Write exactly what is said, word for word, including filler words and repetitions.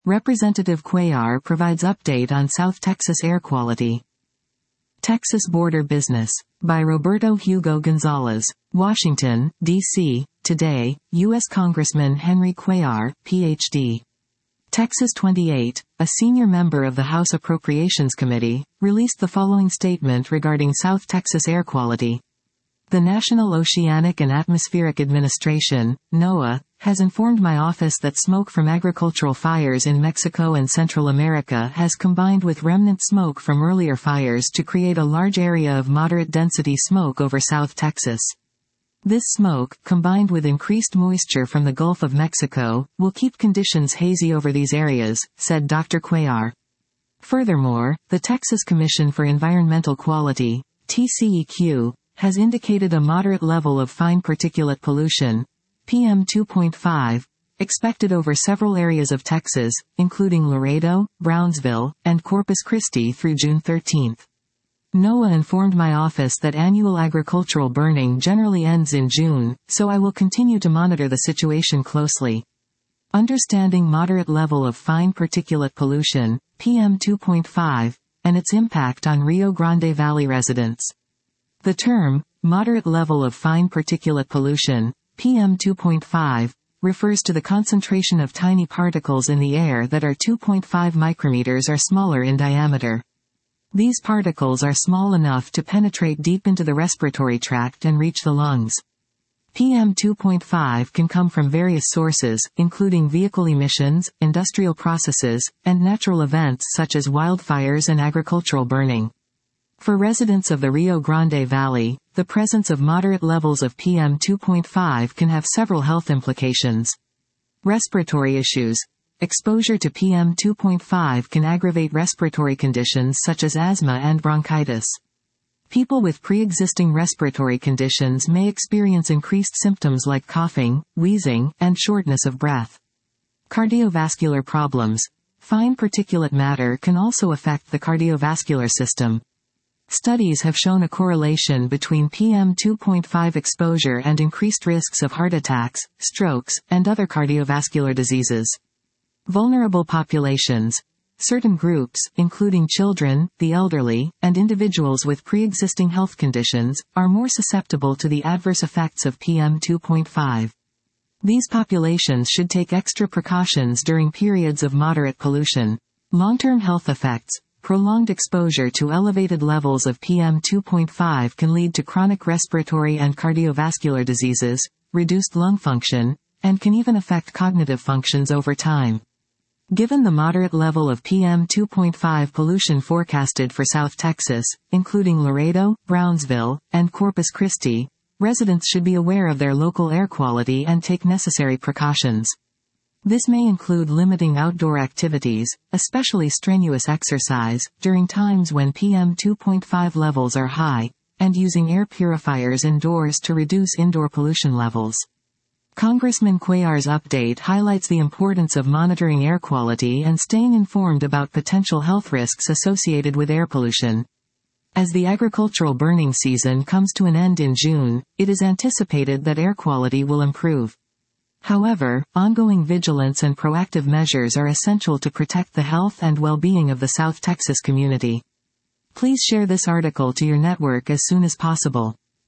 Representative Cuellar provides update on South Texas air quality. Texas Border Business. By Roberto Hugo Gonzalez. Washington, D C, today, U S Congressman Henry Cuellar, P H D. Texas twenty-eight, a senior member of the House Appropriations Committee, released the following statement regarding South Texas air quality. The National Oceanic and Atmospheric Administration, NOAA, has informed my office that smoke from agricultural fires in Mexico and Central America has combined with remnant smoke from earlier fires to create a large area of moderate density smoke over South Texas. This smoke, combined with increased moisture from the Gulf of Mexico, will keep conditions hazy over these areas, said Doctor Cuellar. Furthermore, the Texas Commission for Environmental Quality, T C E Q, has indicated a moderate level of fine particulate pollution, P M two point five, expected over several areas of Texas, including Laredo, Brownsville, and Corpus Christi through June thirteenth. NOAA informed my office that annual agricultural burning generally ends in June, so I will continue to monitor the situation closely. Understanding moderate level of fine particulate pollution, P M two point five, and its impact on Rio Grande Valley residents. The term, moderate level of fine particulate pollution, P M two point five, refers to the concentration of tiny particles in the air that are two point five micrometers or smaller in diameter. These particles are small enough to penetrate deep into the respiratory tract and reach the lungs. P M two point five can come from various sources, including vehicle emissions, industrial processes, and natural events such as wildfires and agricultural burning. For residents of the Rio Grande Valley, the presence of moderate levels of P M two point five can have several health implications. Respiratory issues. Exposure to P M two point five can aggravate respiratory conditions such as asthma and bronchitis. People with pre-existing respiratory conditions may experience increased symptoms like coughing, wheezing, and shortness of breath. Cardiovascular problems. Fine particulate matter can also affect the cardiovascular system. Studies have shown a correlation between P M two point five exposure and increased risks of heart attacks, strokes, and other cardiovascular diseases. Vulnerable populations. Certain groups, including children, the elderly, and individuals with pre-existing health conditions, are more susceptible to the adverse effects of P M two point five. These populations should take extra precautions during periods of moderate pollution. Long-term health effects. Prolonged exposure to elevated levels of P M two point five can lead to chronic respiratory and cardiovascular diseases, reduced lung function, and can even affect cognitive functions over time. Given the moderate level of P M two point five pollution forecasted for South Texas, including Laredo, Brownsville, and Corpus Christi, residents should be aware of their local air quality and take necessary precautions. This may include limiting outdoor activities, especially strenuous exercise, during times when P M two point five levels are high, and using air purifiers indoors to reduce indoor pollution levels. Congressman Cuellar's update highlights the importance of monitoring air quality and staying informed about potential health risks associated with air pollution. As the agricultural burning season comes to an end in June, it is anticipated that air quality will improve. However, ongoing vigilance and proactive measures are essential to protect the health and well-being of the South Texas community. Please share this article to your network as soon as possible.